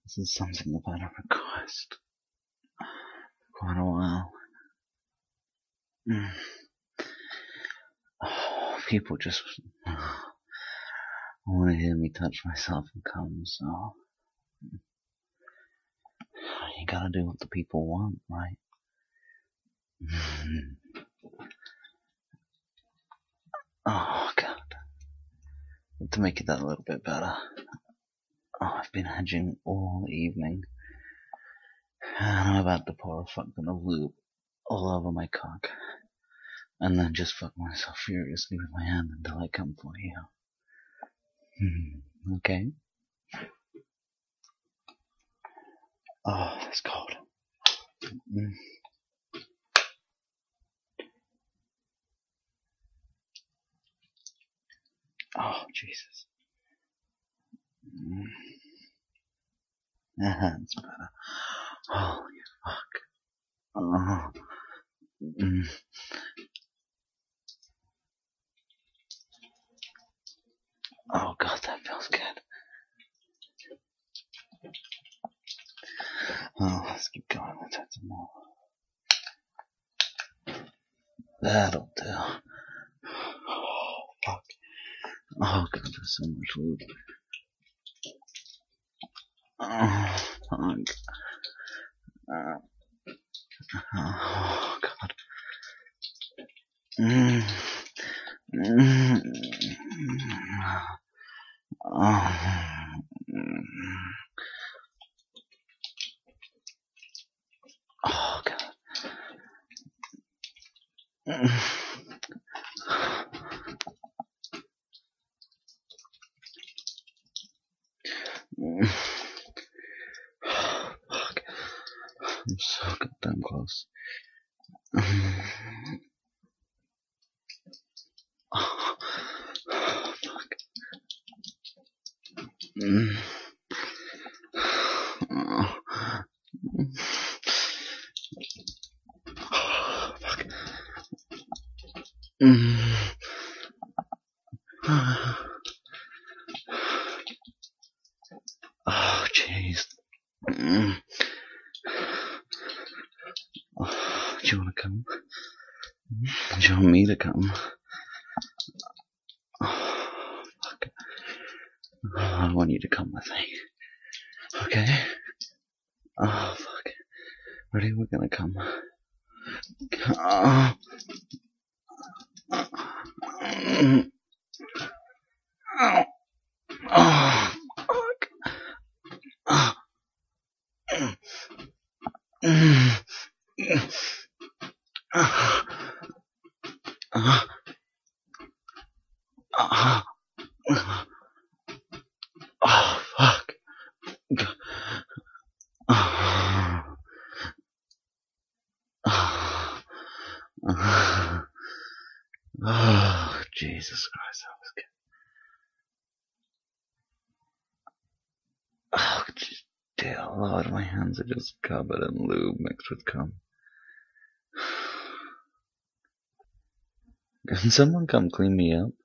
This is something I've had a request for quite a while. People just want to hear me touch myself and come, so you gotta do what the people want, right? Oh god. To make it that a little bit better, I've been hedging all evening, and I'm about to pour a fucking lube all over my cock, and then just fuck myself furiously with my hand until I come for you. Okay? Oh, it's cold. Oh, Jesus. That's better. Holy fuck. Oh. Oh god, that feels good. Oh, let's keep going. Let's add some more. That'll do. Oh, fuck. Oh god, there's so much lube. Oh, fuck. Oh god. Oh god. Fuck. I'm so goddamn close. Oh, fuck. Oh, jeez. Do you want to come? Do you want me to come? Oh, fuck. I want you to come with me. Okay? Oh, fuck. Ready? We're gonna come. Oh. Oh. Oh, fuck. Oh. Oh, fuck. Oh, Jesus Christ, that was good. Oh, dear Lord, my hands are just covered in lube mixed with cum. Can someone come clean me up?